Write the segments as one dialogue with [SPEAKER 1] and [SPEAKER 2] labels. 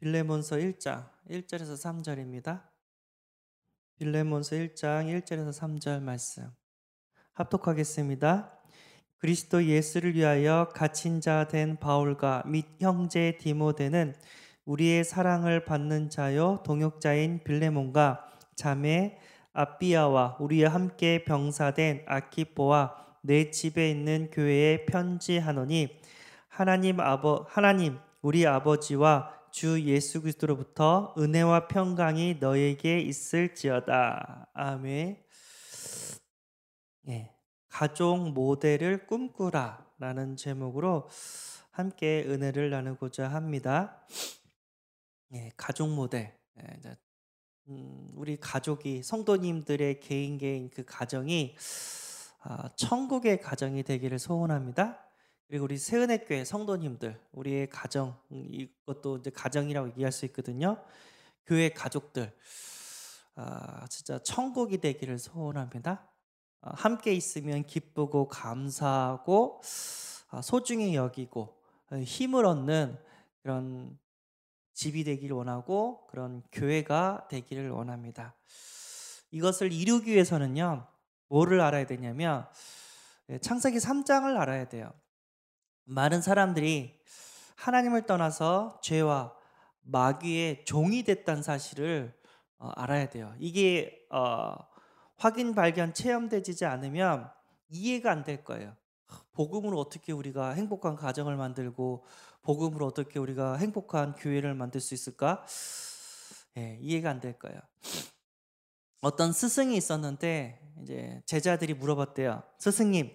[SPEAKER 1] 빌레몬서 1장 1절에서 3절입니다. 빌레몬서 1장 1절에서 3절 말씀 합독하겠습니다. 그리스도 예수를 위하여 갇힌 자 된 바울과 및 형제 디모데는 우리의 사랑을 받는 자요 동역자인 빌레몬과 자매 아비아와 우리와 함께 병사된 아키포와 내 집에 있는 교회에 편지하노니 하나님 우리 아버지와 주 예수 그리스도로부터 은혜와 평강이 너에게 있을지어다. 아멘. 예, 가족 모델을 꿈꾸라 라는 제목으로 함께 은혜를 나누고자 합니다. 예, 가족 모델. 우리 가족이 성도님들의 개인 그 가정이 천국의 가정이 되기를 소원합니다. 그리고 우리 세은혜교회 성도님들, 우리의 가정, 이것도 이제 가정이라고 얘기할 수 있거든요. 교회 가족들, 진짜 천국이 되기를 소원합니다. 함께 있으면 기쁘고 감사하고 소중히 여기고 힘을 얻는 그런 집이 되기를 원하고 그런 교회가 되기를 원합니다. 이것을 이루기 위해서는요, 뭐를 알아야 되냐면 창세기 3장을 알아야 돼요. 많은 사람들이 하나님을 떠나서 죄와 마귀의 종이 됐다는 사실을 알아야 돼요. 이게 확인, 발견, 체험되지 않으면 이해가 안 될 거예요. 복음으로 어떻게 우리가 행복한 가정을 만들고 복음으로 어떻게 우리가 행복한 교회를 만들 수 있을까? 이해가 안 될 거예요. 어떤 스승이 있었는데 이제 제자들이 물어봤대요. 스승님,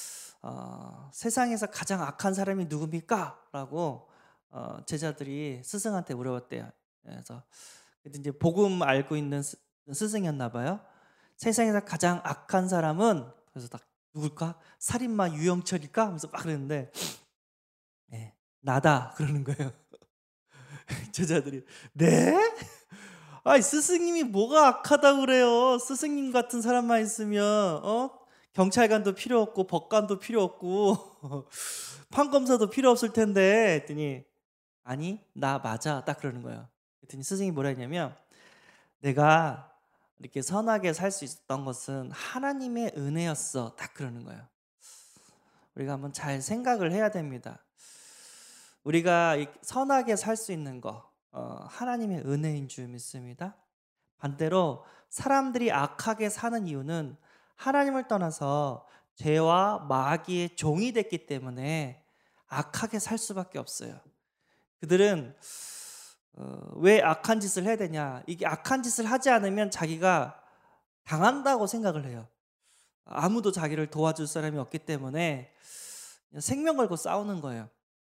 [SPEAKER 1] 세상에서 가장 악한 사람이 누굽니까? 라고 제자들이 스승한테 물어봤대요. 그래서 이제 복음 알고 있는 스승이었나 봐요. 세상에서 가장 악한 사람은, 그래서 딱 누굴까? 살인마 유영철일까? 하면서 막 그랬는데 나다 그러는 거예요. 제자들이 네? 아니 스승님이 뭐가 악하다고 그래요? 스승님 같은 사람만 있으면 경찰관도 필요 없고 법관도 필요 없고 판검사도 필요 없을 텐데 했더니 아니 나 맞아 딱 그러는 거예요. 그랬더니 스승이 뭐라 했냐면 내가 이렇게 선하게 살 수 있었던 것은 하나님의 은혜였어 딱 그러는 거예요. 우리가 한번 잘 생각을 해야 됩니다. 우리가 선하게 살 수 있는 거 하나님의 은혜인 줄 믿습니다. 반대로 사람들이 악하게 사는 이유는 하나님을 떠나서 죄와 마귀의 종이 됐기 때문에 악하게 살 수밖에 없어요. 그들은 왜 악한 짓을 해야 되냐? 이게 악한 짓을 하지 않으면 자기가 당한다고 생각을 해요. 아무도 자기를 도와줄 사람이 없기 때문에 생명 걸고 싸우는 거예요.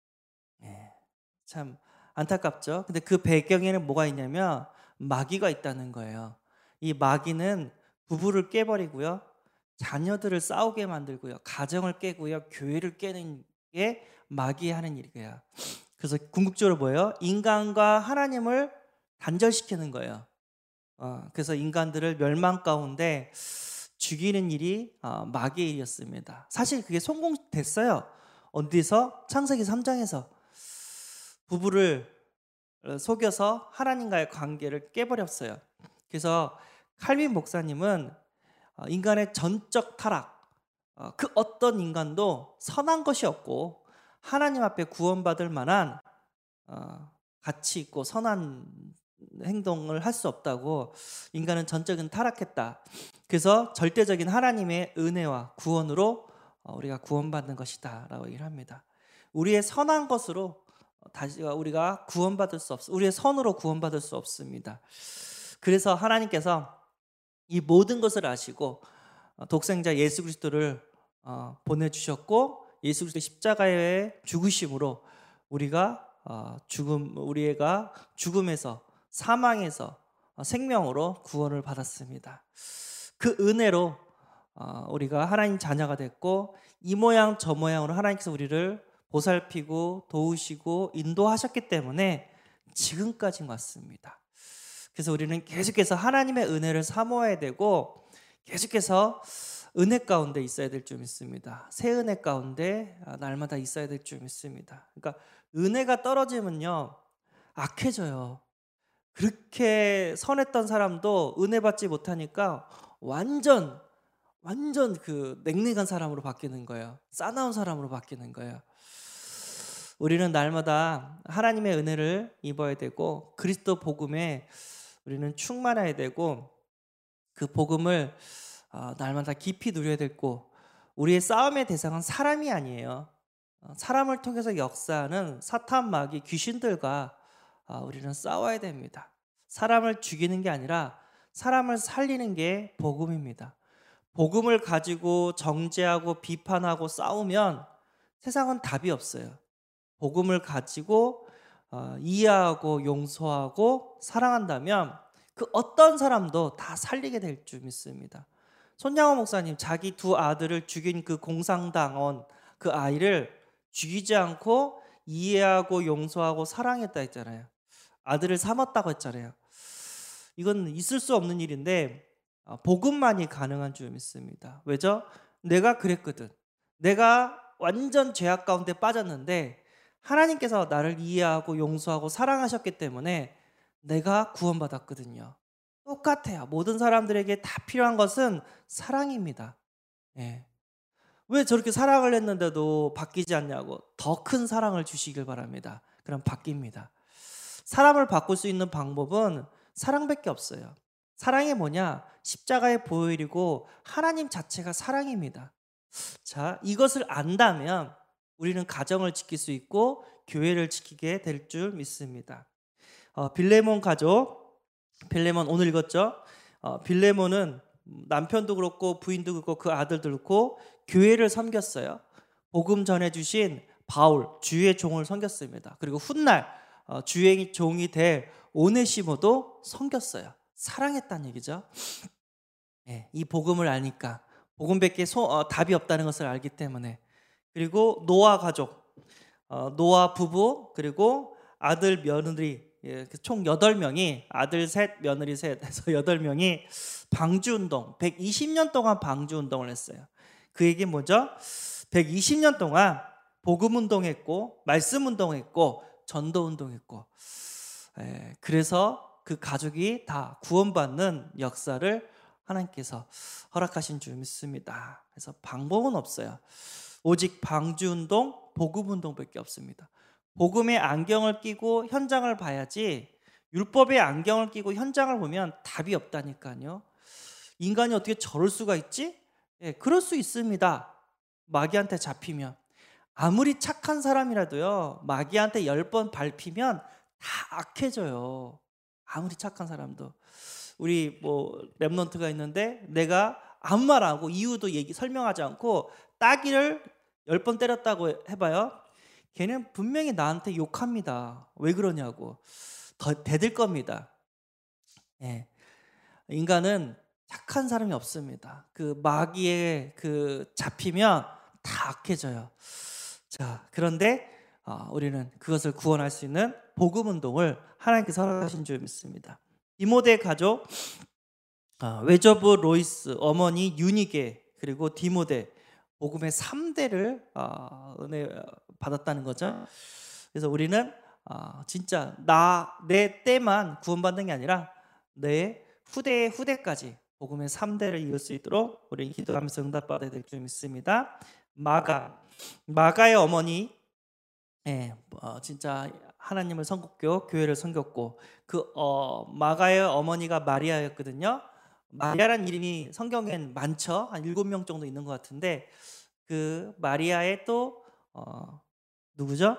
[SPEAKER 1] 참 안타깝죠. 근데 그 배경에는 뭐가 있냐면 마귀가 있다는 거예요. 이 마귀는 부부를 깨버리고요, 자녀들을 싸우게 만들고요, 가정을 깨고요, 교회를 깨는 게 마귀의 하는 일이에요. 그래서 궁극적으로 뭐예요? 인간과 하나님을 단절시키는 거예요. 그래서 인간들을 멸망 가운데 죽이는 일이 마귀의 일이었습니다. 사실 그게 성공됐어요. 어디서? 창세기 3장에서 부부를 속여서 하나님과의 관계를 깨버렸어요. 그래서 칼빈 목사님은 인간의 전적 타락, 그 어떤 인간도 선한 것이 없고 하나님 앞에 구원받을 만한 가치 있고 선한 행동을 할 수 없다고, 인간은 전적인 타락했다. 그래서 절대적인 하나님의 은혜와 구원으로 우리가 구원받는 것이다 라고 얘기를 합니다. 우리의 선한 것으로 다시 우리가 구원받을 수 없어. 우리의 선으로 구원받을 수 없습니다. 그래서 하나님께서 이 모든 것을 아시고 독생자 예수 그리스도를 보내주셨고, 예수 그리스도 십자가의 죽으심으로 우리가 우리가 죽음에서 사망에서 생명으로 구원을 받았습니다. 그 은혜로 우리가 하나님 자녀가 됐고, 이 모양 저 모양으로 하나님께서 우리를 보살피고 도우시고 인도하셨기 때문에 지금까지 왔습니다. 그래서 우리는 계속해서 하나님의 은혜를 사모해야 되고 계속해서 은혜 가운데 있어야 될 줄 믿습니다. 새 은혜 가운데 날마다 있어야 될 줄 믿습니다. 그러니까 은혜가 떨어지면요, 악해져요. 그렇게 선했던 사람도 은혜 받지 못하니까 완전 그 냉랭한 사람으로 바뀌는 거예요. 싸나운 사람으로 바뀌는 거예요. 우리는 날마다 하나님의 은혜를 입어야 되고 그리스도 복음에 우리는 충만해야 되고 그 복음을 날마다 깊이 누려야 되고 우리의 싸움의 대상은 사람이 아니에요. 사람을 통해서 역사하는 사탄 마귀 귀신들과 우리는 싸워야 됩니다. 사람을 죽이는 게 아니라 사람을 살리는 게 복음입니다. 복음을 가지고 정죄하고 비판하고 싸우면 세상은 답이 없어요. 복음을 가지고 이해하고 용서하고 사랑한다면 그 어떤 사람도 다 살리게 될 줄 믿습니다. 손양호 목사님 자기 두 아들을 죽인 그 공산당원 그 아이를 죽이지 않고 이해하고 용서하고 사랑했다 했잖아요. 아들을 삼았다고 했잖아요. 이건 있을 수 없는 일인데 복음만이 가능한 줄 믿습니다. 왜죠? 내가 그랬거든. 내가 완전 죄악 가운데 빠졌는데 하나님께서 나를 이해하고 용서하고 사랑하셨기 때문에 내가 구원받았거든요. 똑같아요. 모든 사람들에게 다 필요한 것은 사랑입니다. 예. 왜 저렇게 사랑을 했는데도 바뀌지 않냐고 더 큰 사랑을 주시길 바랍니다. 그럼 바뀝니다. 사람을 바꿀 수 있는 방법은 사랑밖에 없어요. 사랑이 뭐냐? 십자가의 보혈이고 하나님 자체가 사랑입니다. 자, 이것을 안다면 우리는 가정을 지킬 수 있고 교회를 지키게 될 줄 믿습니다. 빌레몬 가족, 빌레몬 오늘 읽었죠? 빌레몬은 남편도 그렇고 부인도 그렇고 그 아들도 그렇고 교회를 섬겼어요. 복음 전해주신 바울 주의 종을 섬겼습니다. 그리고 훗날 주의 종이 될 오네시모도 섬겼어요. 사랑했다는 얘기죠. 네, 이 복음을 아니까 복음밖에 답이 없다는 것을 알기 때문에. 그리고 노아 가족, 노아 부부 그리고 아들 며느리 총 8명이 아들 셋 며느리 셋 해서 8명이 방주운동 120년 동안 방주운동을 했어요. 그 얘기 뭐죠? 120년 동안 복음운동했고 말씀운동했고 전도운동했고 그래서 그 가족이 다 구원받는 역사를 하나님께서 허락하신 줄 믿습니다. 그래서 방법은 없어요. 오직 방주운동, 복음운동밖에 없습니다. 복음의 안경을 끼고 현장을 봐야지 율법의 안경을 끼고 현장을 보면 답이 없다니까요. 인간이 어떻게 저럴 수가 있지? 그럴 수 있습니다. 마귀한테 잡히면. 아무리 착한 사람이라도요, 마귀한테 10번 밟히면 다 악해져요. 아무리 착한 사람도. 우리 랩런트가 있는데 내가 아무 말 안 하고 이유도 설명하지 않고 따기를 10번 때렸다고 해봐요. 걔는 분명히 나한테 욕합니다. 왜 그러냐고. 더 대들 겁니다. 예. 인간은 착한 사람이 없습니다. 그 마귀에 잡히면 다 악해져요. 자, 그런데 우리는 그것을 구원할 수 있는 복음 운동을 하나님께서 허락하신 줄 믿습니다. 디모데 가족 외조부 로이스, 어머니 유니게 그리고 디모데 복음의 3대를 은혜 받았다는 거죠. 그래서 우리는 진짜 내 때만 구원받는 게 아니라 내 후대의 후대까지 복음의 3대를 이을 수 있도록 우리 기도하면서 응답받아야 될 줄 믿습니다. 마가의 어머니 진짜 하나님을 섬겼고 교회를 섬겼고 그 마가의 어머니가 마리아였거든요. 마리아란 이름이 성경엔 많죠. 한 7명 정도 있는 것 같은데 그 마리아의 또 누구죠?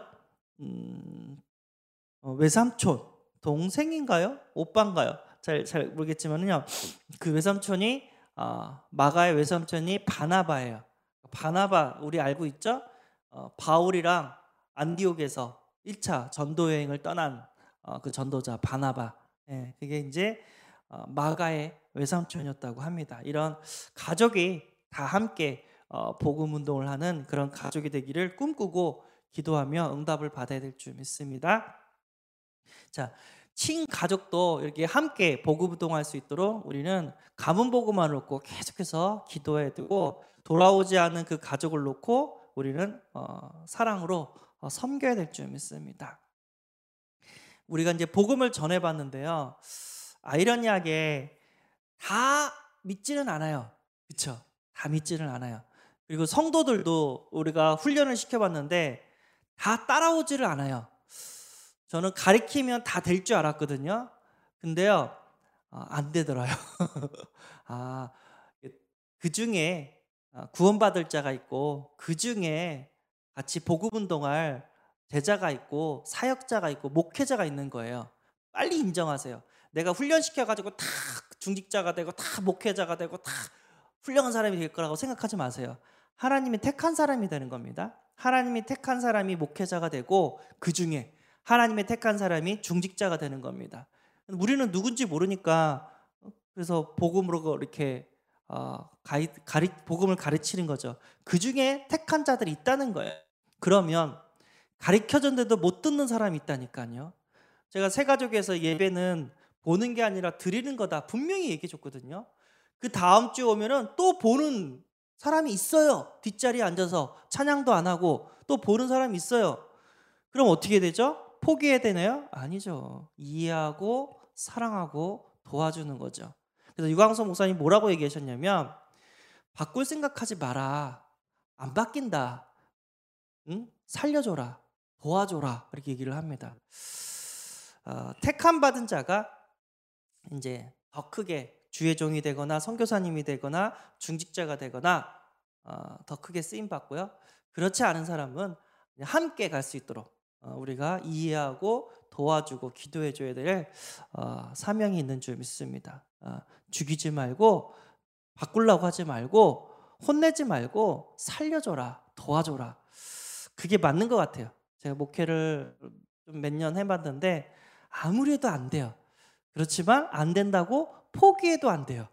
[SPEAKER 1] 외삼촌 동생인가요? 오빠인가요? 잘 모르겠지만요. 그 외삼촌이 마가의 외삼촌이 바나바예요. 바나바 우리 알고 있죠? 바울이랑 안디옥에서 1차 전도 여행을 떠난 그 전도자 바나바. 그게 이제 마가의 외삼촌이었다고 합니다. 이런 가족이 다 함께 복음 운동을 하는 그런 가족이 되기를 꿈꾸고 기도하며 응답을 받아야 될 줄 믿습니다. 자, 친가족도 이렇게 함께 복음 운동할 수 있도록 우리는 가문 복음만 놓고 계속해서 기도해야 되고 돌아오지 않은 그 가족을 놓고 우리는 사랑으로 섬겨야 될 줄 믿습니다. 우리가 이제 복음을 전해 봤는데요. 아이러니하게 다 믿지는 않아요. 그렇죠? 다 믿지는 않아요. 그리고 성도들도 우리가 훈련을 시켜 봤는데 다 따라오지를 않아요. 저는 가리키면 다 될 줄 알았거든요. 근데요. 안 되더라요. 아, 그중에 구원받을 자가 있고 그중에 같이 복음 운동할 제자가 있고 사역자가 있고 목회자가 있는 거예요. 빨리 인정하세요. 내가 훈련시켜 가지고 다 중직자가 되고 다 목회자가 되고 다 훌륭한 사람이 될 거라고 생각하지 마세요. 하나님이 택한 사람이 되는 겁니다. 하나님이 택한 사람이 목회자가 되고 그중에 하나님의 택한 사람이 중직자가 되는 겁니다. 우리는 누군지 모르니까 그래서 복음으로 이렇게 복음을 가르치는 거죠. 그중에 택한 자들이 있다는 거예요. 그러면 가르쳐줬는데도 못 듣는 사람이 있다니까요. 제가 새가족에서 예배는 보는 게 아니라 드리는 거다 분명히 얘기해 줬거든요. 그 다음 주 오면은 또 보는 사람이 있어요. 뒷자리에 앉아서 찬양도 안 하고 또 보는 사람이 있어요. 그럼 어떻게 되죠? 포기해야 되나요? 아니죠. 이해하고 사랑하고 도와주는 거죠. 그래서 유광석 목사님 뭐라고 얘기하셨냐면 바꿀 생각하지 마라. 안 바뀐다. 응? 살려줘라. 도와줘라. 이렇게 얘기를 합니다. 택함 받은 자가 이제 더 크게 주의 종이 되거나 선교사님이 되거나 중직자가 되거나 더 크게 쓰임 받고요. 그렇지 않은 사람은 함께 갈 수 있도록 우리가 이해하고 도와주고 기도해 줘야 될 사명이 있는 줄 믿습니다. 죽이지 말고 바꾸려고 하지 말고 혼내지 말고 살려줘라, 도와줘라. 그게 맞는 것 같아요. 제가 목회를 몇 년 해봤는데 아무리 해도 안 돼요. 그렇지만 안 된다고 포기해도 안 돼요.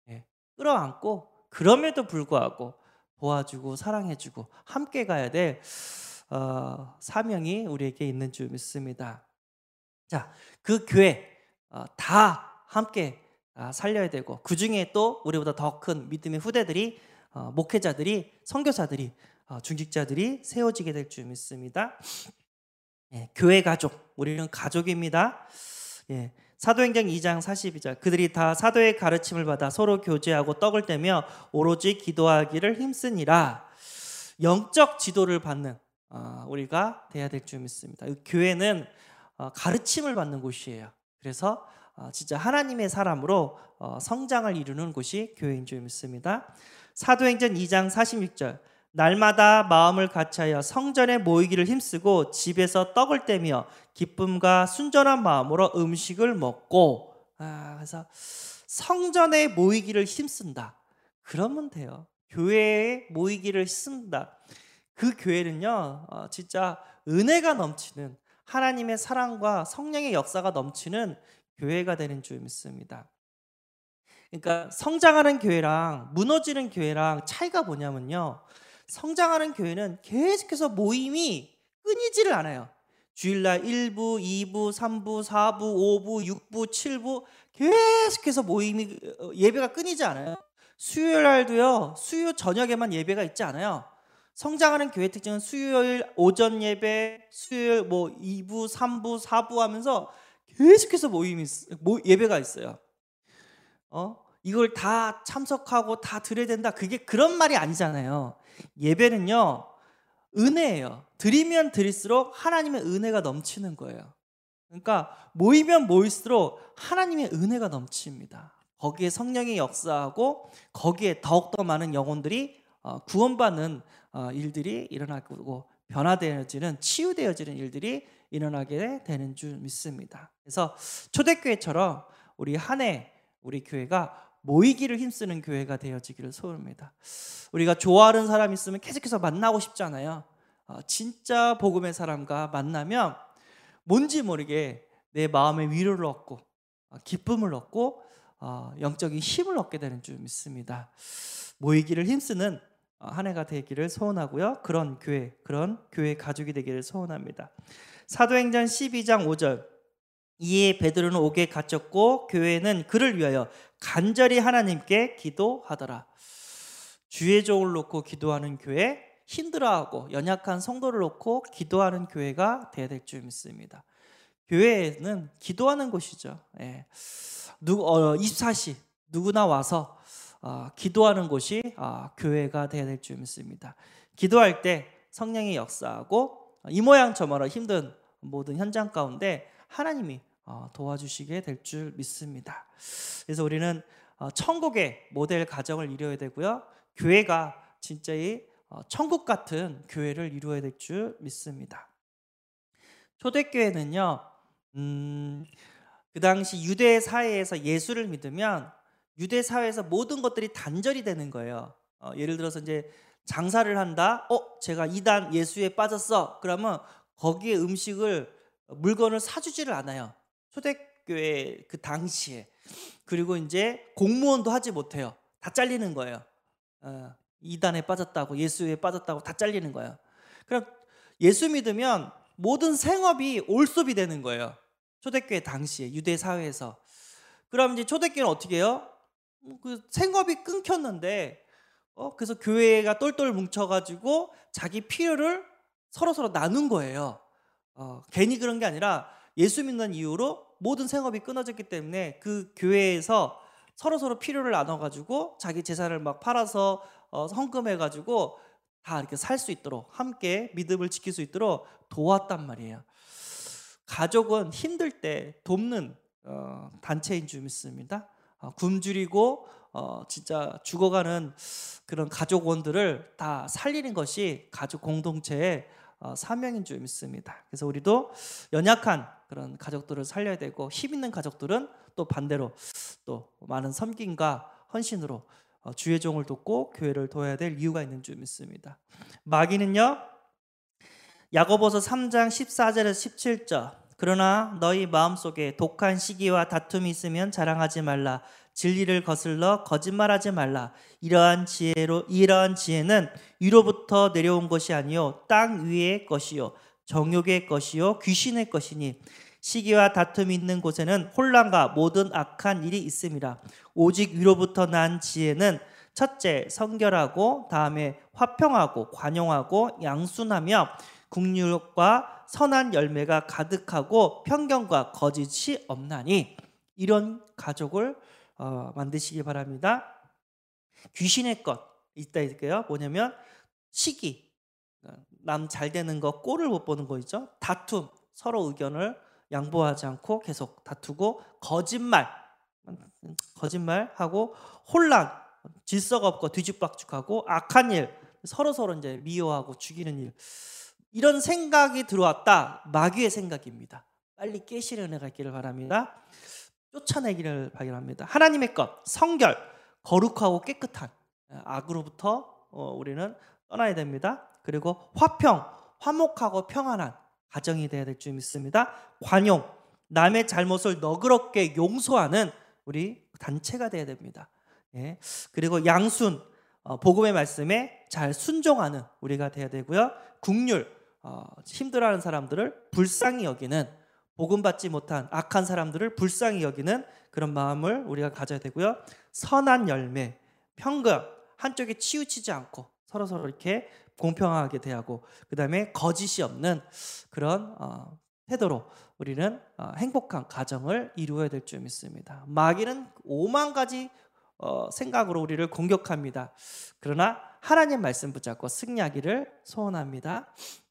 [SPEAKER 1] 끌어안고 그럼에도 불구하고 도와주고 사랑해주고 함께 가야 될 사명이 우리에게 있는 줄 믿습니다. 자, 그 교회 다 함께 살려야 되고 그 중에 또 우리보다 더 큰 믿음의 후대들이 목회자들이 선교사들이 중직자들이 세워지게 될 줄 믿습니다. 교회 가족, 우리는 가족입니다. 사도행전 2장 42절 그들이 다 사도의 가르침을 받아 서로 교제하고 떡을 떼며 오로지 기도하기를 힘쓰니라. 영적 지도를 받는 우리가 돼야 될 줄 믿습니다. 교회는 가르침을 받는 곳이에요. 그래서 진짜 하나님의 사람으로 성장을 이루는 곳이 교회인 줄 믿습니다. 사도행전 2장 46절 날마다 마음을 같이하여 성전에 모이기를 힘쓰고 집에서 떡을 떼며 기쁨과 순전한 마음으로 음식을 먹고 그래서 성전에 모이기를 힘쓴다. 그러면 돼요. 교회에 모이기를 힘쓴다. 그 교회는요 진짜 은혜가 넘치는 하나님의 사랑과 성령의 역사가 넘치는 교회가 되는 줄 믿습니다. 그러니까 성장하는 교회랑 무너지는 교회랑 차이가 뭐냐면요. 성장하는 교회는 계속해서 모임이 끊이지를 않아요. 주일날 1부, 2부, 3부, 4부, 5부, 6부, 7부 계속해서 모임이 예배가 끊이지 않아요. 수요일날도요. 수요 저녁에만 예배가 있지 않아요. 성장하는 교회 특징은 수요일 오전 예배, 수요일 2부, 3부, 4부 하면서 계속해서 예배가 있어요. 이걸 다 참석하고 다 드려야 된다. 그게 그런 말이 아니잖아요. 예배는요. 은혜예요. 드리면 드릴수록 하나님의 은혜가 넘치는 거예요. 그러니까 모이면 모일수록 하나님의 은혜가 넘칩니다. 거기에 성령이 역사하고 거기에 더욱더 많은 영혼들이 구원받는 일들이 일어나고 변화되어지는 치유되어지는 일들이 일어나게 되는 줄 믿습니다. 그래서 초대교회처럼 우리 한 해 우리 교회가 모이기를 힘쓰는 교회가 되어지기를 소원합니다. 우리가 좋아하는 사람 있으면 계속해서 만나고 싶잖아요. 진짜 복음의 사람과 만나면 뭔지 모르게 내 마음의 위로를 얻고 기쁨을 얻고 영적인 힘을 얻게 되는 줄 믿습니다. 모이기를 힘쓰는 한 해가 되기를 소원하고요. 그런 교회 가족이 되기를 소원합니다. 사도행전 12장 5절 이에 베드로는 옥에 갇혔고 교회는 그를 위하여 간절히 하나님께 기도하더라. 주의 종을 놓고 기도하는 교회, 힘들어하고 연약한 성도를 놓고 기도하는 교회가 되어야 될 줄 믿습니다. 교회는 기도하는 곳이죠. 예. 24시 누구나 와서 기도하는 곳이 교회가 되어야 될 줄 믿습니다. 기도할 때 성령이 역사하고 이 모양 저 모양 힘든 모든 현장 가운데 하나님이 도와주시게 될 줄 믿습니다. 그래서 우리는 천국의 모델 가정을 이루어야 되고요. 교회가 진짜 이 천국 같은 교회를 이루어야 될 줄 믿습니다. 초대교회는요, 그 당시 유대 사회에서 예수를 믿으면 유대 사회에서 모든 것들이 단절이 되는 거예요. 예를 들어서 이제 장사를 한다. 제가 이단 예수에 빠졌어. 그러면 거기에 물건을 사주지를 않아요. 초대교회 그 당시에. 그리고 이제 공무원도 하지 못해요. 다 잘리는 거예요. 이단에 빠졌다고, 예수에 빠졌다고 다 잘리는 거예요. 그럼 예수 믿으면 모든 생업이 올숍이 되는 거예요. 초대교회 당시에 유대 사회에서. 그럼 이제 초대교회는 어떻게 해요? 그 생업이 끊겼는데 그래서 교회가 똘똘 뭉쳐가지고 자기 필요를 서로 나눈 거예요. 괜히 그런 게 아니라 예수 믿는 이유로 모든 생업이 끊어졌기 때문에 그 교회에서 서로 필요를 나눠가지고 자기 재산을 막 팔아서 헌금해가지고 다 이렇게 살 수 있도록 함께 믿음을 지킬 수 있도록 도왔단 말이에요. 가족은 힘들 때 돕는 단체인 줄 믿습니다. 굶주리고 진짜 죽어가는 그런 가족원들을 다 살리는 것이 가족 공동체의 사명인 줄 믿습니다. 그래서 우리도 연약한 그런 가족들을 살려야 되고 힘 있는 가족들은 또 반대로 또 많은 섬김과 헌신으로 주의 종을 돕고 교회를 도와야 될 이유가 있는 줄 믿습니다. 마귀는요, 야고보서 3장 14절에서 17절, 그러나 너희 마음속에 독한 시기와 다툼이 있으면 자랑하지 말라. 진리를 거슬러 거짓말하지 말라. 이러한 지혜는 위로부터 내려온 것이 아니요 땅 위의 것이요 정욕의 것이요 귀신의 것이니 시기와 다툼이 있는 곳에는 혼란과 모든 악한 일이 있음이라. 오직 위로부터 난 지혜는 첫째 성결하고 다음에 화평하고 관용하고 양순하며 국률과 선한 열매가 가득하고 편견과 거짓이 없나니. 이런 가족을 만드시기 바랍니다. 귀신의 것 있다 이게요. 뭐냐면 시기, 남 잘 되는 거 꼴을 못 보는 거 있죠. 다툼, 서로 의견을 양보하지 않고 계속 다투고, 거짓말하고, 혼란, 질서가 없고 뒤죽박죽하고, 악한 일, 서로 이제 미워하고 죽이는 일. 이런 생각이 들어왔다. 마귀의 생각입니다. 빨리 깨시는 은혜가 있기를 바랍니다. 쫓아내기를 바랍니다. 하나님의 것, 성결, 거룩하고 깨끗한 악으로부터 우리는 떠나야 됩니다. 그리고 화평, 화목하고 평안한 가정이 되어야 될 줄 믿습니다. 관용, 남의 잘못을 너그럽게 용서하는 우리 단체가 되어야 됩니다. 예. 그리고 양순, 복음의 말씀에 잘 순종하는 우리가 되어야 되고요. 국률, 힘들어하는 사람들을 불쌍히 여기는, 복음 받지 못한 악한 사람들을 불쌍히 여기는 그런 마음을 우리가 가져야 되고요. 선한 열매, 평등, 한쪽에 치우치지 않고 서로 이렇게 공평하게 대하고, 그 다음에 거짓이 없는 그런 태도로 우리는 행복한 가정을 이루어야 될 줄 믿습니다. 마귀는 5만 가지 생각으로 우리를 공격합니다. 그러나 하나님 말씀 붙잡고 승리하기를 소원합니다.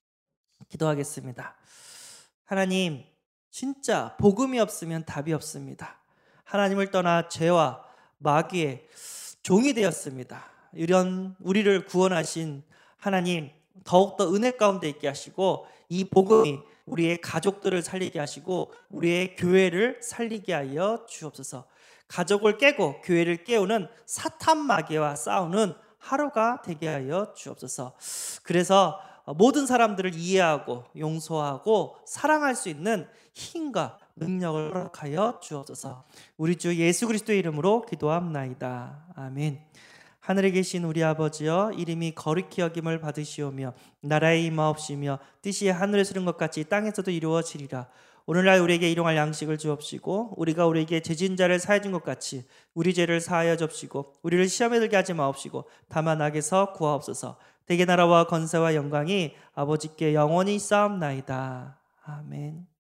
[SPEAKER 1] 기도하겠습니다. 하나님, 진짜 복음이 없으면 답이 없습니다. 하나님을 떠나 죄와 마귀의 종이 되었습니다. 이런 우리를 구원하신 하나님, 더욱더 은혜 가운데 있게 하시고 이 복음이 우리의 가족들을 살리게 하시고 우리의 교회를 살리게 하여 주옵소서. 가족을 깨고 교회를 깨우는 사탄 마귀와 싸우는 하루가 되게 하여 주옵소서. 그래서 모든 사람들을 이해하고 용서하고 사랑할 수 있는 힘과 능력을 허락하여 주옵소서. 우리 주 예수 그리스도의 이름으로 기도합나이다. 아멘. 하늘에 계신 우리 아버지여, 이름이 거룩히 여김을 받으시오며 나라의 임하옵시며 뜻이 하늘에서 이룬 것 같이 땅에서도 이루어지리라. 오늘날 우리에게 일용할 양식을 주옵시고 우리가 우리에게 죄진 자를 사해 준 것 같이 우리 죄를 사하여 줍시고 우리를 시험에 들게 하지 마옵시고 다만 악에서 구하옵소서. 대개 나라와 권세와 영광이 아버지께 영원히 있사옵나이다. 아멘.